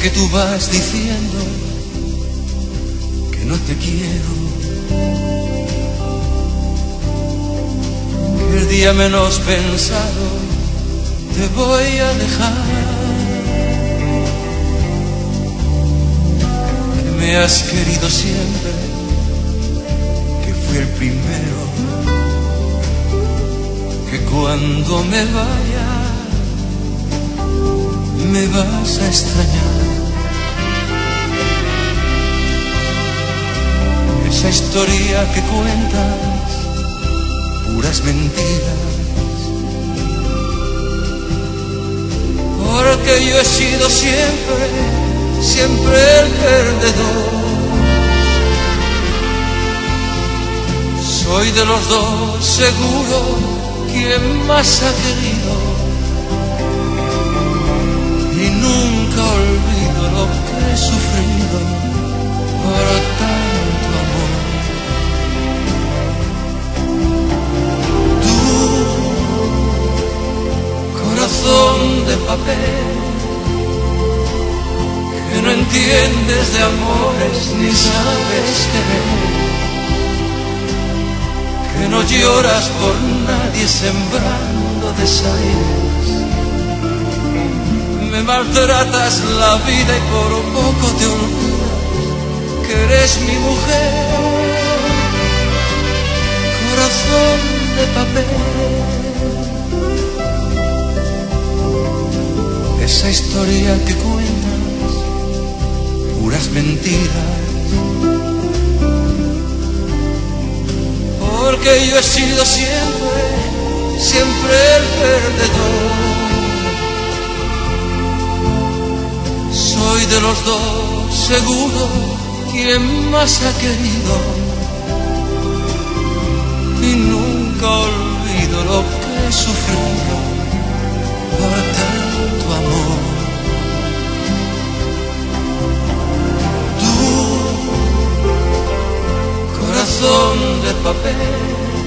que tú vas diciendo que no te quiero, que el día menos pensado te voy a dejar, que me has querido siempre, que fui el primero, que cuando me vaya me vas a extrañar. Esa historia que cuentas, puras mentiras, porque yo he sido siempre, siempre el perdedor. Soy de los dos seguro quien más ha querido, y nunca olvido lo que he sufrido por tanto amor. Tú, corazón de papel, que no entiendes de amores ni sabes querer, que no lloras por nadie sembrando desaires, me maltratas la vida y por poco te olvidas que eres mi mujer, corazón de papel. Esa historia que cuentas, puras mentiras, porque yo he sido siempre, siempre el perdedor. Soy de los dos seguro quien más ha querido, y nunca olvido lo que he sufrido por tanto amor. Tú, corazón de papel,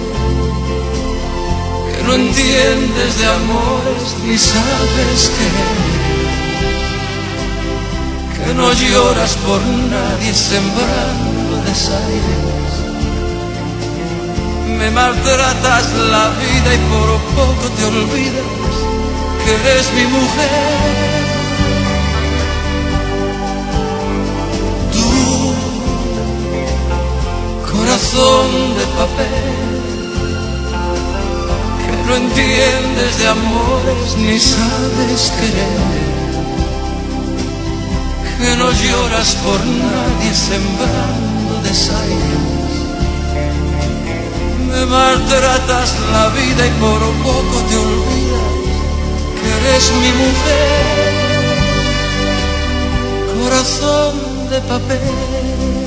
que no entiendes de amores ni sabes querer, que no lloras por nadie sembrando desaires, me maltratas la vida y por poco te olvidas que eres mi mujer. Tú, corazón de papel, que no entiendes de amores ni sabes querer, que no lloras por nadie sembrando desaires, me maltratas la vida y por poco te olvidas que eres mi mujer, corazón de papel.